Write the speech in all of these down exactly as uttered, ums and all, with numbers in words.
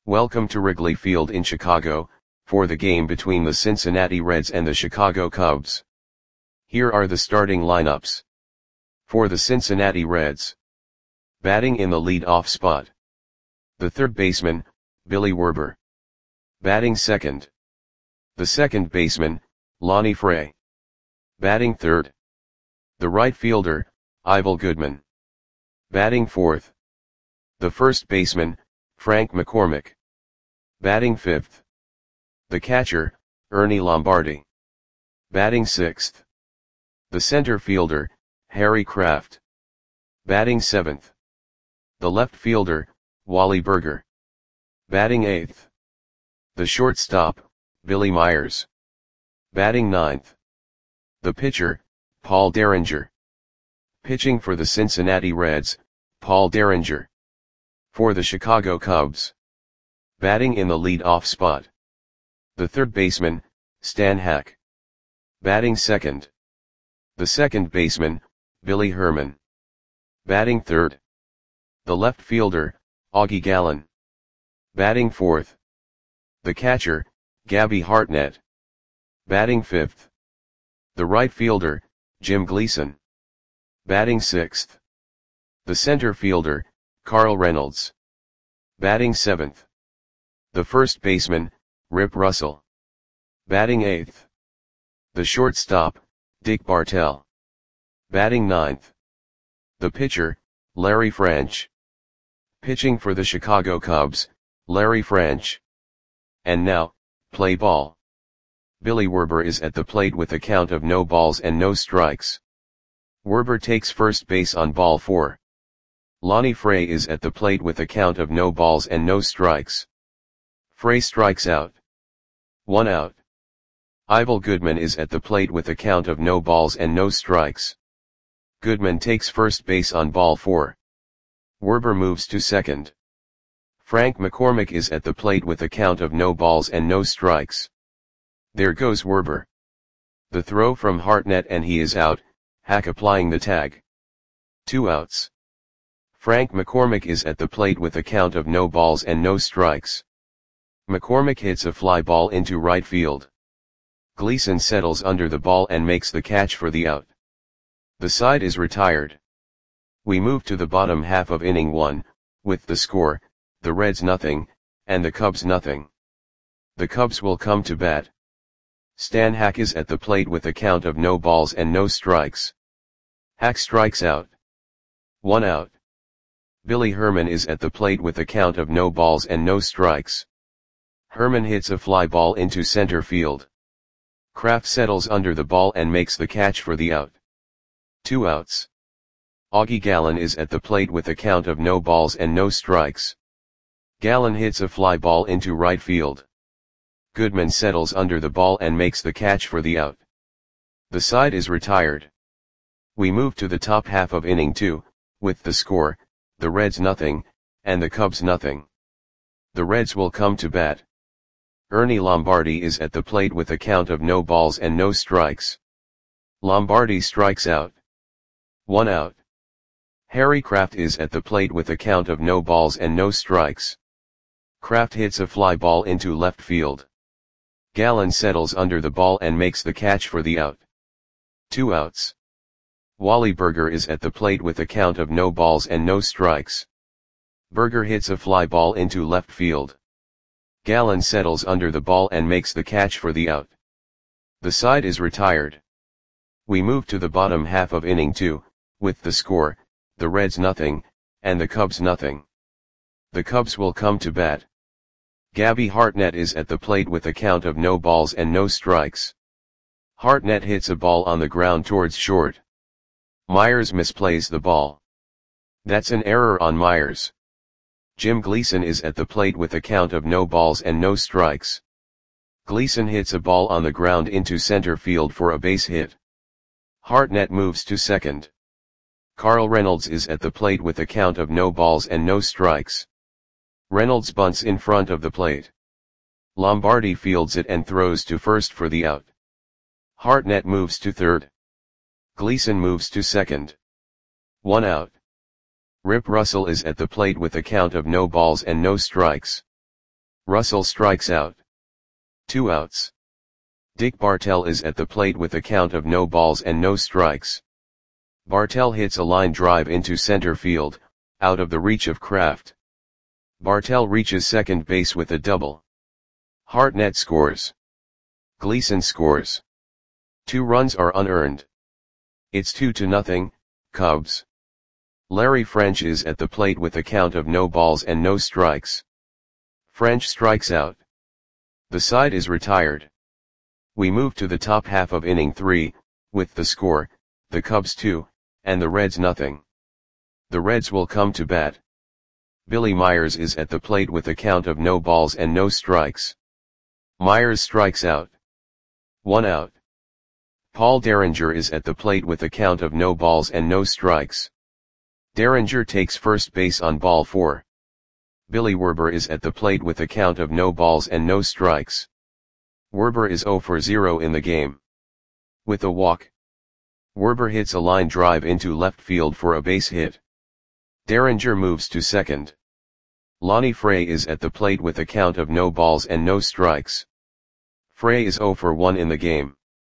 Welcome to Wrigley Field in Chicago, for the game between the Cincinnati Reds and the Chicago Cubs. Here are the starting lineups. For the Cincinnati Reds. Batting in the lead-off spot. The third baseman, Billy Werber. Batting second. The second baseman, Lonnie Fray. Batting third. The right fielder, Ivel Goodman. Batting fourth. The first baseman, Frank McCormick. Batting fifth. The catcher, Ernie Lombardi. Batting sixth. The center fielder, Harry Kraft. Batting seventh. The left fielder, Wally Burger. Batting eighth. The shortstop, Billy Myers. Batting ninth. The pitcher, Paul Derringer. Pitching for the Cincinnati Reds, Paul Derringer. For the Chicago Cubs. Batting in the lead-off spot. The third baseman, Stan Hack. Batting second. The second baseman, Billy Herman. Batting third. The left fielder, Augie Gallen. Batting fourth. The catcher, Gabby Hartnett. Batting fifth. The right fielder, Jim Gleason. Batting sixth. The center fielder, Carl Reynolds. Batting seventh. The first baseman, Rip Russell. Batting eighth. The shortstop, Dick Bartell. Batting ninth. The pitcher, Larry French. Pitching for the Chicago Cubs, Larry French. And now, play ball. Billy Werber is at the plate with a count of no balls and no strikes. Werber takes first base on ball four. Lonnie Fray is at the plate with a count of no balls and no strikes. Fray strikes out. One out. Ivel Goodman is at the plate with a count of no balls and no strikes. Goodman takes first base on ball four. Werber moves to second. Frank McCormick is at the plate with a count of no balls and no strikes. There goes Werber. The throw from Hartnett and he is out, Hack applying the tag. Two outs. Frank McCormick is at the plate with a count of no balls and no strikes. McCormick hits a fly ball into right field. Gleason settles under the ball and makes the catch for the out. The side is retired. We move to the bottom half of inning one, with the score, the Reds nothing, and the Cubs nothing. The Cubs will come to bat. Stan Hack is at the plate with a count of no balls and no strikes. Hack strikes out. One out. Billy Herman is at the plate with a count of no balls and no strikes. Herman hits a fly ball into center field. Kraft settles under the ball and makes the catch for the out. Two outs. Augie Gallen is at the plate with a count of no balls and no strikes. Gallen hits a fly ball into right field. Goodman settles under the ball and makes the catch for the out. The side is retired. We move to the top half of inning two, with the score, the Reds nothing, and the Cubs nothing. The Reds will come to bat. Ernie Lombardi is at the plate with a count of no balls and no strikes. Lombardi strikes out. One out. Harry Kraft is at the plate with a count of no balls and no strikes. Kraft hits a fly ball into left field. Gallen settles under the ball and makes the catch for the out. Two outs. Wally Burger is at the plate with a count of no balls and no strikes. Burger hits a fly ball into left field. Gallen settles under the ball and makes the catch for the out. The side is retired. We move to the bottom half of inning two, with the score, the Reds nothing, and the Cubs nothing. The Cubs will come to bat. Gabby Hartnett is at the plate with a count of no balls and no strikes. Hartnett hits a ball on the ground towards short. Myers misplays the ball. That's an error on Myers. Jim Gleason is at the plate with a count of no balls and no strikes. Gleason hits a ball on the ground into center field for a base hit. Hartnett moves to second. Carl Reynolds is at the plate with a count of no balls and no strikes. Reynolds bunts in front of the plate. Lombardi fields it and throws to first for the out. Hartnett moves to third. Gleason moves to second. One out. Rip Russell is at the plate with a count of no balls and no strikes. Russell strikes out. Two outs. Dick Bartell is at the plate with a count of no balls and no strikes. Bartell hits a line drive into center field, out of the reach of Kraft. Bartell reaches second base with a double. Hartnett scores. Gleason scores. Two runs are unearned. It's two to nothing, Cubs. Larry French is at the plate with a count of no balls and no strikes. French strikes out. The side is retired. We move to the top half of inning three, with the score, the Cubs two, and the Reds nothing. The Reds will come to bat. Billy Myers is at the plate with a count of no balls and no strikes. Myers strikes out. One out. Paul Derringer is at the plate with a count of no balls and no strikes. Derringer takes first base on ball four. Billy Werber is at the plate with a count of no balls and no strikes. Werber is zero for zero in the game. With a walk. Werber hits a line drive into left field for a base hit. Derringer moves to second. Lonnie Frey is at the plate with a count of no balls and no strikes. Frey is zero for one in the game.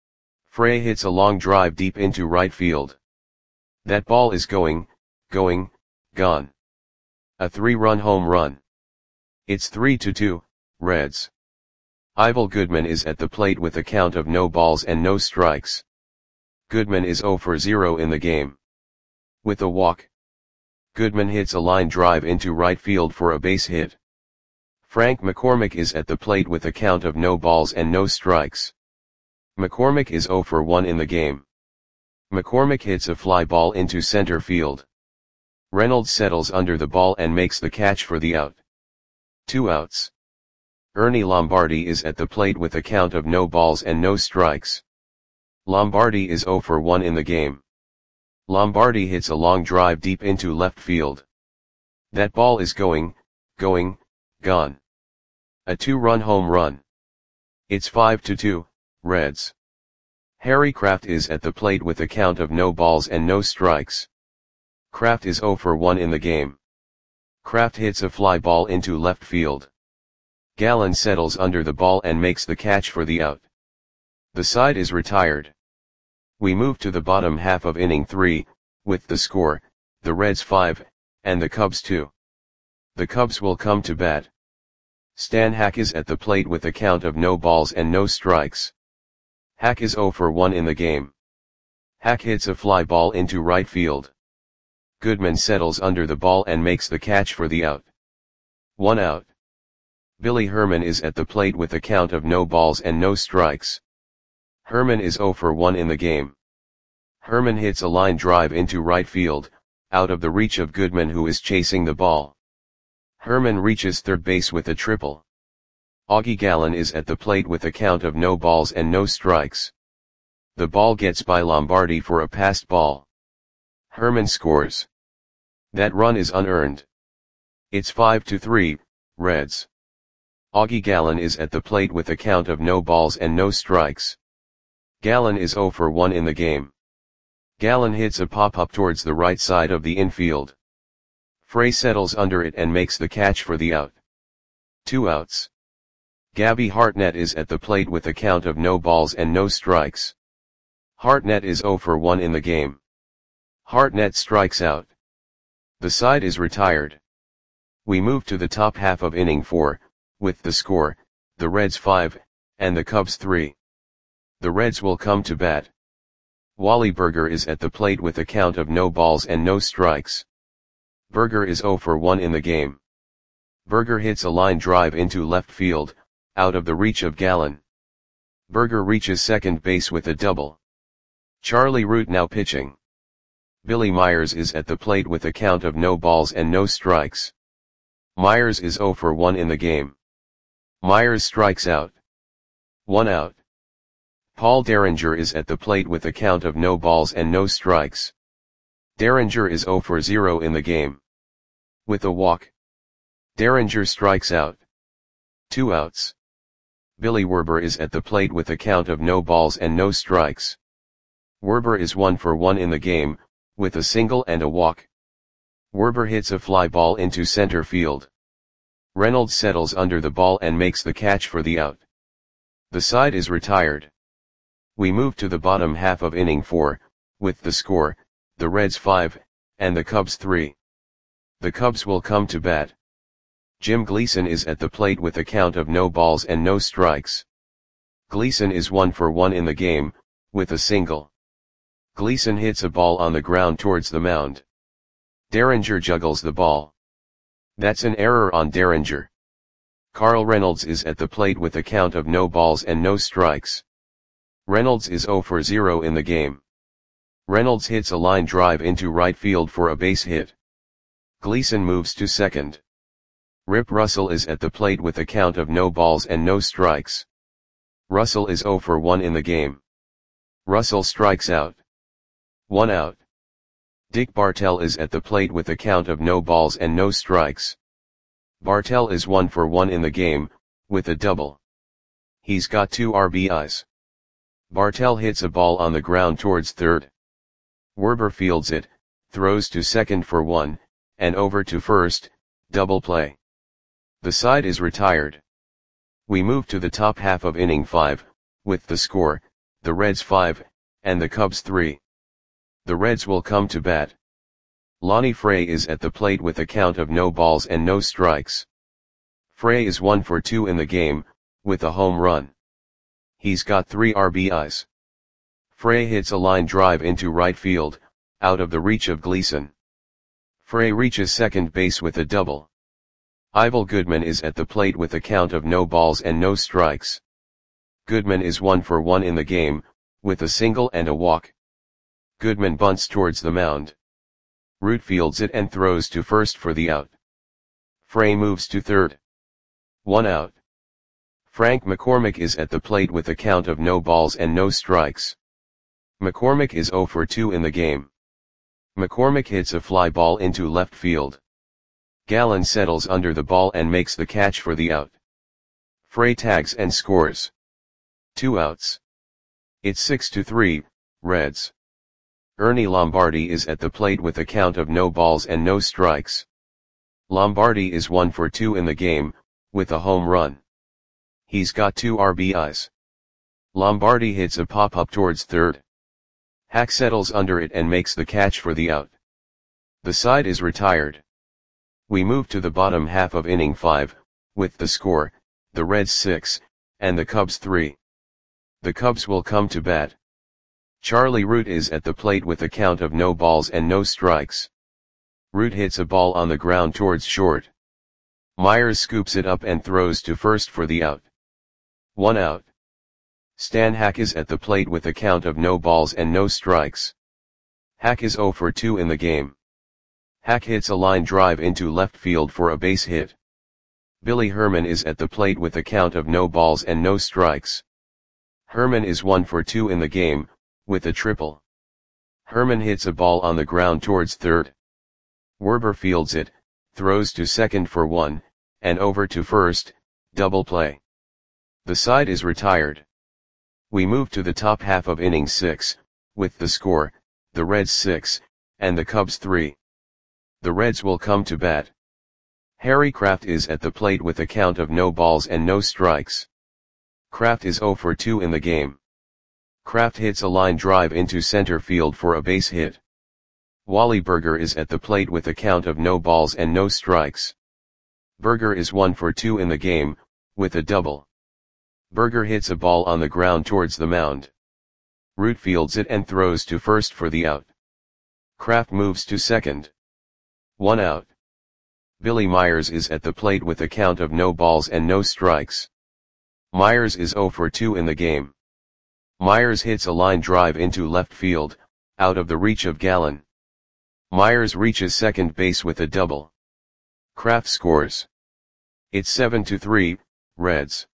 Frey hits a long drive deep into right field. That ball is going, going, gone. A three-run home run. It's three to two, Reds. Ivel Goodman is at the plate with a count of no balls and no strikes. Goodman is zero for zero in the game. With a walk. Goodman hits a line drive into right field for a base hit. Frank McCormick is at the plate with a count of no balls and no strikes. McCormick is zero for one in the game. McCormick hits a fly ball into center field. Reynolds settles under the ball and makes the catch for the out. Two outs. Ernie Lombardi is at the plate with a count of no balls and no strikes. Lombardi is zero for one in the game. Lombardi hits a long drive deep into left field. That ball is going, going, gone. A two-run home run. It's five to two, Reds. Harry Kraft is at the plate with a count of no balls and no strikes. Kraft is zero for one in the game. Kraft hits a fly ball into left field. Gallen settles under the ball and makes the catch for the out. The side is retired. We move to the bottom half of inning three, with the score, the Reds five, and the Cubs two. The Cubs will come to bat. Stan Hack is at the plate with a count of no balls and no strikes. Hack is zero for one in the game. Hack hits a fly ball into right field. Goodman settles under the ball and makes the catch for the out. One out. Billy Herman is at the plate with a count of no balls and no strikes. Herman is zero for one in the game. Herman hits a line drive into right field, out of the reach of Goodman who is chasing the ball. Herman reaches third base with a triple. Augie Gallen is at the plate with a count of no balls and no strikes. The ball gets by Lombardi for a passed ball. Herman scores. That run is unearned. It's five to three, Reds. Augie Gallen is at the plate with a count of no balls and no strikes. Gallen is zero for one in the game. Gallen hits a pop-up towards the right side of the infield. Frey settles under it and makes the catch for the out. Two outs. Gabby Hartnett is at the plate with a count of no balls and no strikes. Hartnett is zero for one in the game. Hartnett strikes out. The side is retired. We move to the top half of inning four, with the score, the Reds five, and the Cubs three. The Reds will come to bat. Wally Burger is at the plate with a count of no balls and no strikes. Burger is zero for one in the game. Burger hits a line drive into left field, out of the reach of Gallen. Burger reaches second base with a double. Charlie Root now pitching. Billy Myers is at the plate with a count of no balls and no strikes. Myers is zero for one in the game. Myers strikes out. One out. Paul Derringer is at the plate with a count of no balls and no strikes. Derringer is zero for zero in the game. With a walk. Derringer strikes out. Two outs. Billy Werber is at the plate with a count of no balls and no strikes. Werber is one for one in the game, with a single and a walk. Werber hits a fly ball into center field. Reynolds settles under the ball and makes the catch for the out. The side is retired. We move to the bottom half of inning four, with the score, the Reds five, and the Cubs three. The Cubs will come to bat. Jim Gleason is at the plate with a count of no balls and no strikes. Gleason is one for one in the game, with a single. Gleason hits a ball on the ground towards the mound. Derringer juggles the ball. That's an error on Derringer. Carl Reynolds is at the plate with a count of no balls and no strikes. Reynolds is zero for zero in the game. Reynolds hits a line drive into right field for a base hit. Gleason moves to second. Rip Russell is at the plate with a count of no balls and no strikes. Russell is zero for one in the game. Russell strikes out. One out. Dick Bartell is at the plate with a count of no balls and no strikes. Bartell is one for one in the game, with a double. He's got two R B Is. Bartell hits a ball on the ground towards third. Werber fields it, throws to second for one, and over to first, double play. The side is retired. We move to the top half of inning five, with the score, the Reds five, and the Cubs three. The Reds will come to bat. Lonnie Frey is at the plate with a count of no balls and no strikes. Frey is one for two in the game, with a home run. He's got three R B Is. Frey hits a line drive into right field, out of the reach of Gleason. Frey reaches second base with a double. Ivel Goodman is at the plate with a count of no balls and no strikes. Goodman is one for one in the game, with a single and a walk. Goodman bunts towards the mound. Root fields it and throws to first for the out. Frey moves to third. One out. Frank McCormick is at the plate with a count of no balls and no strikes. McCormick is zero for two in the game. McCormick hits a fly ball into left field. Gallen settles under the ball and makes the catch for the out. Frey tags and scores. Two outs. It's six to three, Reds. Ernie Lombardi is at the plate with a count of no balls and no strikes. Lombardi is one for two in the game, with a home run. He's got two R B Is. Lombardi hits a pop-up towards third. Hack settles under it and makes the catch for the out. The side is retired. We move to the bottom half of inning five, with the score, the Reds six, and the Cubs three. The Cubs will come to bat. Charlie Root is at the plate with a count of no balls and no strikes. Root hits a ball on the ground towards short. Myers scoops it up and throws to first for the out. One out. Stan Hack is at the plate with a count of no balls and no strikes. Hack is zero for two in the game. Hack hits a line drive into left field for a base hit. Billy Herman is at the plate with a count of no balls and no strikes. Herman is one for two in the game, with a triple. Herman hits a ball on the ground towards third. Werber fields it, throws to second for one, and over to first, double play. The side is retired. We move to the top half of inning six, with the score, the Reds six, and the Cubs three. The Reds will come to bat. Harry Kraft is at the plate with a count of no balls and no strikes. Kraft is zero for two in the game. Kraft hits a line drive into center field for a base hit. Wally Berger is at the plate with a count of no balls and no strikes. Berger is one for two in the game, with a double. Berger hits a ball on the ground towards the mound. Root fields it and throws to first for the out. Kraft moves to second. One out. Billy Myers is at the plate with a count of no balls and no strikes. Myers is zero for two in the game. Myers hits a line drive into left field, out of the reach of Gallen. Myers reaches second base with a double. Kraft scores. It's seven to three, Reds.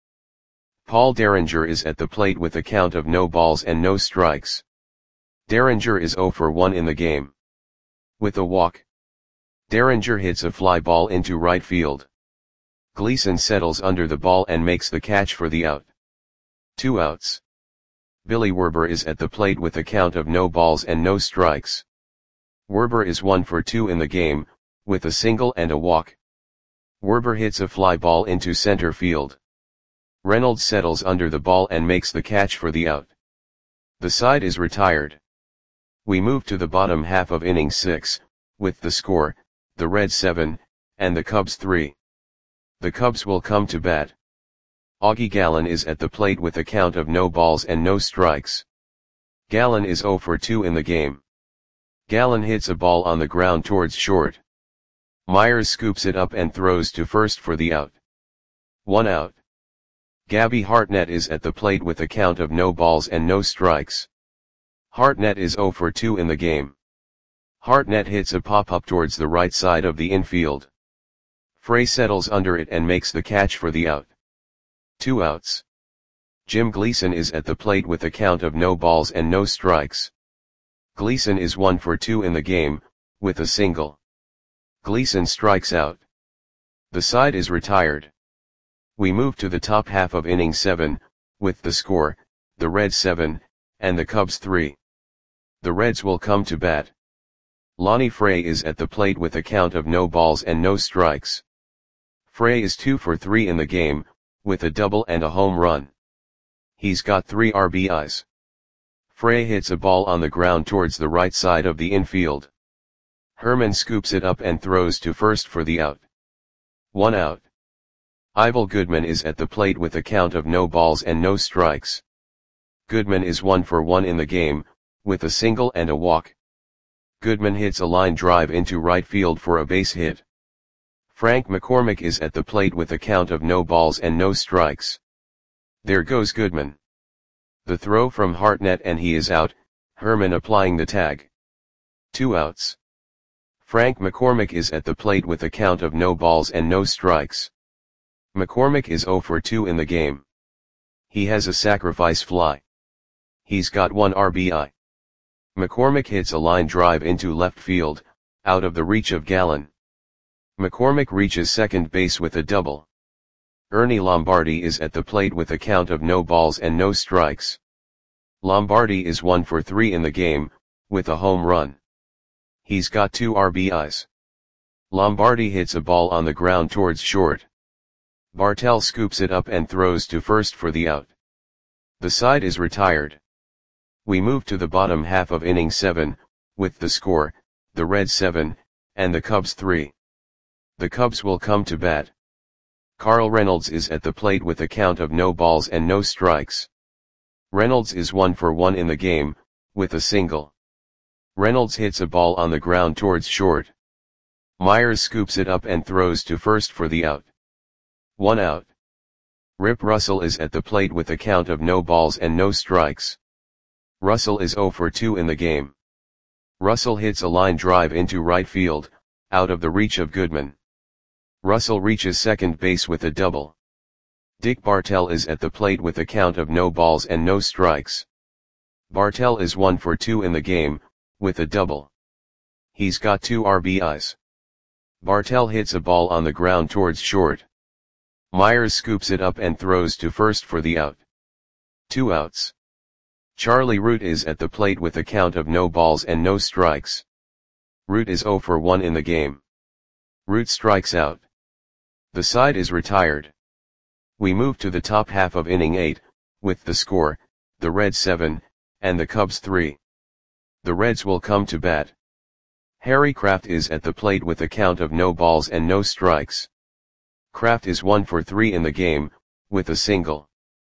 Paul Derringer is at the plate with a count of no balls and no strikes. Derringer is zero for one in the game. With a walk. Derringer hits a fly ball into right field. Gleason settles under the ball and makes the catch for the out. Two outs. Billy Werber is at the plate with a count of no balls and no strikes. Werber is one for two in the game, with a single and a walk. Werber hits a fly ball into center field. Reynolds settles under the ball and makes the catch for the out. The side is retired. We move to the bottom half of inning six, with the score, the Reds seven, and the Cubs three. The Cubs will come to bat. Augie Gallen is at the plate with a count of no balls and no strikes. Gallen is oh for two in the game. Gallen hits a ball on the ground towards short. Myers scoops it up and throws to first for the out. One out. Gabby Hartnett is at the plate with a count of no balls and no strikes. Hartnett is oh for two in the game. Hartnett hits a pop-up towards the right side of the infield. Frey settles under it and makes the catch for the out. Two outs. Jim Gleason is at the plate with a count of no balls and no strikes. Gleason is one for two in the game, with a single. Gleason strikes out. The side is retired. We move to the top half of inning seven, with the score, the Reds seven, and the Cubs three. The Reds will come to bat. Lonnie Frey is at the plate with a count of no balls and no strikes. Frey is two for three in the game, with a double and a home run. He's got three R B Is. Frey hits a ball on the ground towards the right side of the infield. Herman scoops it up and throws to first for the out. One out. Ivel Goodman is at the plate with a count of no balls and no strikes. Goodman is one for one in the game, with a single and a walk. Goodman hits a line drive into right field for a base hit. Frank McCormick is at the plate with a count of no balls and no strikes. There goes Goodman. The throw from Hartnett and he is out, Herman applying the tag. Two outs. Frank McCormick is at the plate with a count of no balls and no strikes. McCormick is oh for two in the game. He has a sacrifice fly. He's got one R B I. McCormick hits a line drive into left field, out of the reach of Gallen. McCormick reaches second base with a double. Ernie Lombardi is at the plate with a count of no balls and no strikes. Lombardi is one for three in the game, with a home run. He's got two R B Is. Lombardi hits a ball on the ground towards short. Bartell scoops it up and throws to first for the out. The side is retired. We move to the bottom half of inning seven, with the score, the Reds seven, and the Cubs three. The Cubs will come to bat. Carl Reynolds is at the plate with a count of no balls and no strikes. Reynolds is one for one in the game, with a single. Reynolds hits a ball on the ground towards short. Myers scoops it up and throws to first for the out. One out. Rip Russell is at the plate with a count of no balls and no strikes. Russell is oh for two in the game. Russell hits a line drive into right field, out of the reach of Goodman. Russell reaches second base with a double. Dick Bartell is at the plate with a count of no balls and no strikes. Bartell is one for two in the game, with a double. He's got two R B Is. Bartell hits a ball on the ground towards short. Myers scoops it up and throws to first for the out. Two outs. Charlie Root is at the plate with a count of no balls and no strikes. Root is oh for one in the game. Root strikes out. The side is retired. We move to the top half of inning eight, with the score, the Reds seven, and the Cubs three. The Reds will come to bat. Harry Kraft is at the plate with a count of no balls and no strikes. Kraft is one for three in the game, with a single.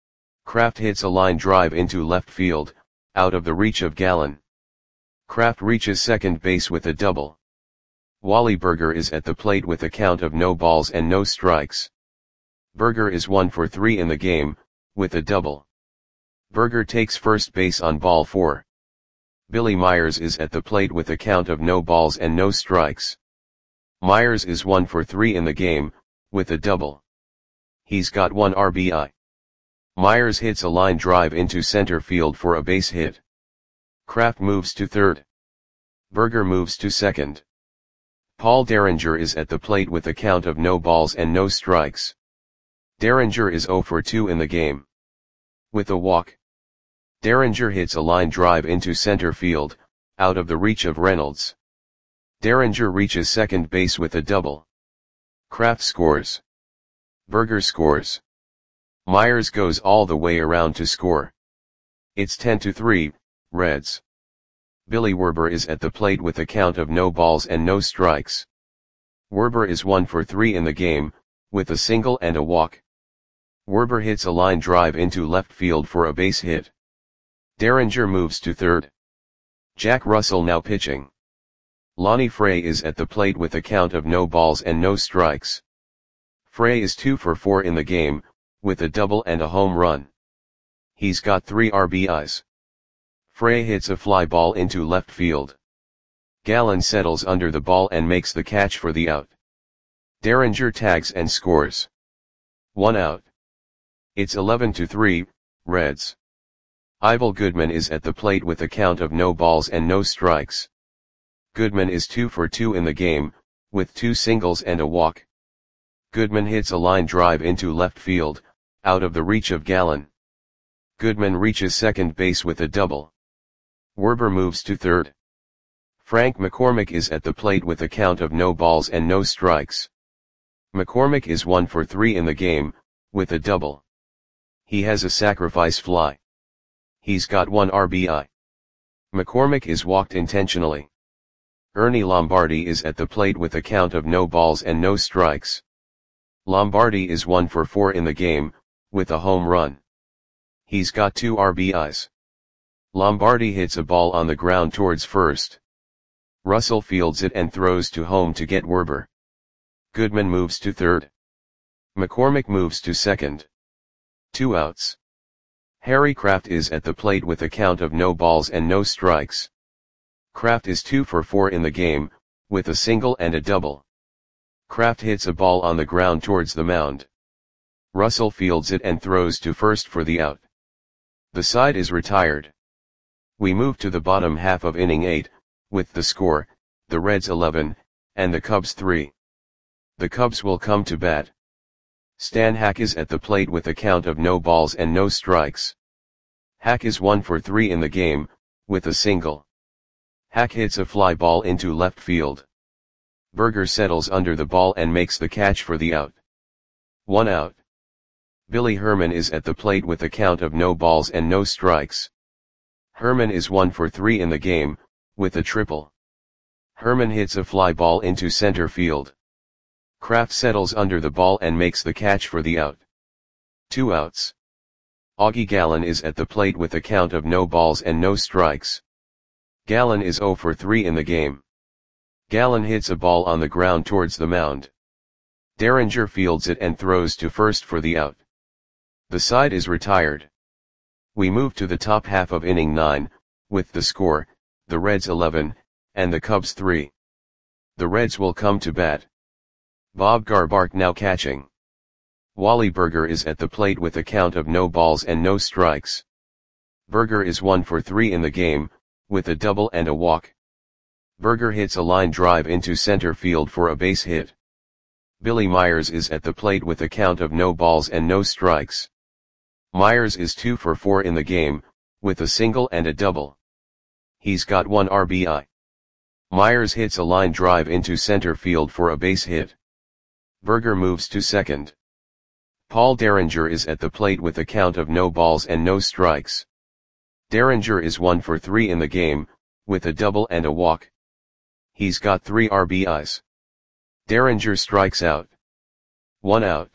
Kraft hits a line drive into left field, out of the reach of Gallen. Kraft reaches second base with a double. Wally Berger is at the plate with a count of no balls and no strikes. Berger is one for three in the game, with a double. Berger takes first base on ball four. Billy Myers is at the plate with a count of no balls and no strikes. Myers is one for three in the game, with a double. He's got one R B I. Myers hits a line drive into center field for a base hit. Kraft moves to third. Berger moves to second. Paul Derringer is at the plate with a count of no balls and no strikes. Derringer is oh for two in the game. With a walk. Derringer hits a line drive into center field, out of the reach of Reynolds. Derringer reaches second base with a double. Kraft scores. Berger scores. Myers goes all the way around to score. It's ten to three, Reds. Billy Werber is at the plate with a count of no balls and no strikes. Werber is one for three in the game, with a single and a walk. Werber hits a line drive into left field for a base hit. Derringer moves to third. Jack Russell now pitching. Lonnie Frey is at the plate with a count of no balls and no strikes. Frey is two for four in the game, with a double and a home run. He's got three R B Is. Frey hits a fly ball into left field. Gallen settles under the ball and makes the catch for the out. Derringer tags and scores. One out. It's eleven to three, Reds. Ivel Goodman is at the plate with a count of no balls and no strikes. Goodman is two for two in the game, with two singles and a walk. Goodman hits a line drive into left field, out of the reach of Gallen. Goodman reaches second base with a double. Werber moves to third. Frank McCormick is at the plate with a count of no balls and no strikes. McCormick is one for three in the game, with a double. He has a sacrifice fly. He's got one R B I. McCormick is walked intentionally. Ernie Lombardi is at the plate with a count of no balls and no strikes. Lombardi is one for four in the game, with a home run. He's got two R B Is. Lombardi hits a ball on the ground towards first. Russell fields it and throws to home to get Werber. Goodman moves to third. McCormick moves to second. Two outs. Harry Kraft is at the plate with a count of no balls and no strikes. Kraft is two for four in the game, with a single and a double. Kraft hits a ball on the ground towards the mound. Russell fields it and throws to first for the out. The side is retired. We move to the bottom half of inning eight, with the score, the Reds eleven, and the Cubs three. The Cubs will come to bat. Stan Hack is at the plate with a count of no balls and no strikes. Hack is one for three in the game, with a single. Hack hits a fly ball into left field. Berger settles under the ball and makes the catch for the out. One out. Billy Herman is at the plate with a count of no balls and no strikes. Herman is one for three in the game, with a triple. Herman hits a fly ball into center field. Kraft settles under the ball and makes the catch for the out. Two outs. Augie Gallen is at the plate with a count of no balls and no strikes. Gallen is zero for three in the game. Gallen hits a ball on the ground towards the mound. Derringer fields it and throws to first for the out. The side is retired. We move to the top half of inning nine, with the score, the Reds eleven, and the Cubs three. The Reds will come to bat. Bob Garbark now catching. Wally Berger is at the plate with a count of no balls and no strikes. Berger is one for three in the game, with a double and a walk. Berger hits a line drive into center field for a base hit. Billy Myers is at the plate with a count of no balls and no strikes. Myers is two for four in the game, with a single and a double. He's got one R B I. Myers hits a line drive into center field for a base hit. Berger moves to second. Paul Derringer is at the plate with a count of no balls and no strikes. Derringer is one for three in the game, with a double and a walk. He's got three R B Is. Derringer strikes out. One out.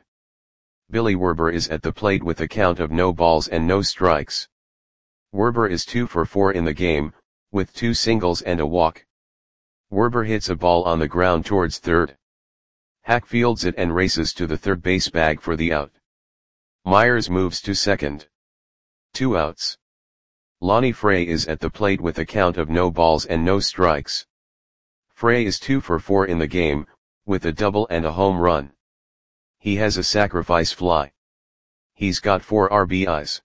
Billy Werber is at the plate with a count of no balls and no strikes. Werber is two for four in the game, with two singles and a walk. Werber hits a ball on the ground towards third. Hack fields it and races to the third base bag for the out. Myers moves to second. Two outs. Lonnie Frey is at the plate with a count of no balls and no strikes. Frey is two for four in the game, with a double and a home run. He has a sacrifice fly. He's got four R B Is.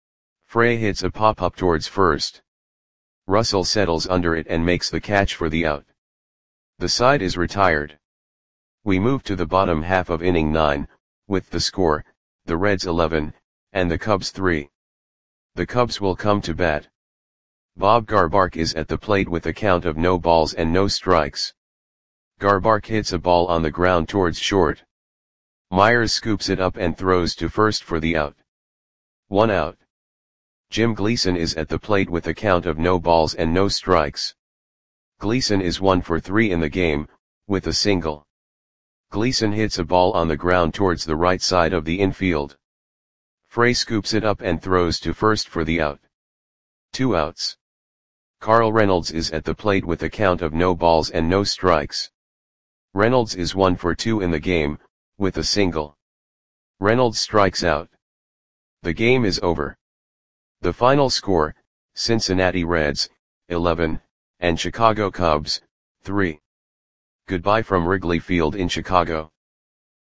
Frey hits a pop-up towards first. Russell settles under it and makes the catch for the out. The side is retired. We move to the bottom half of inning nine, with the score, the Reds eleven, and the Cubs three. The Cubs will come to bat. Bob Garbark is at the plate with a count of no balls and no strikes. Garbark hits a ball on the ground towards short. Myers scoops it up and throws to first for the out. One out. Jim Gleason is at the plate with a count of no balls and no strikes. Gleason is one for three in the game, with a single. Gleason hits a ball on the ground towards the right side of the infield. Frey scoops it up and throws to first for the out. Two outs. Carl Reynolds is at the plate with a count of no balls and no strikes. Reynolds is one for two in the game, with a single. Reynolds strikes out. The game is over. The final score, Cincinnati Reds, eleven, and Chicago Cubs, three. Goodbye from Wrigley Field in Chicago.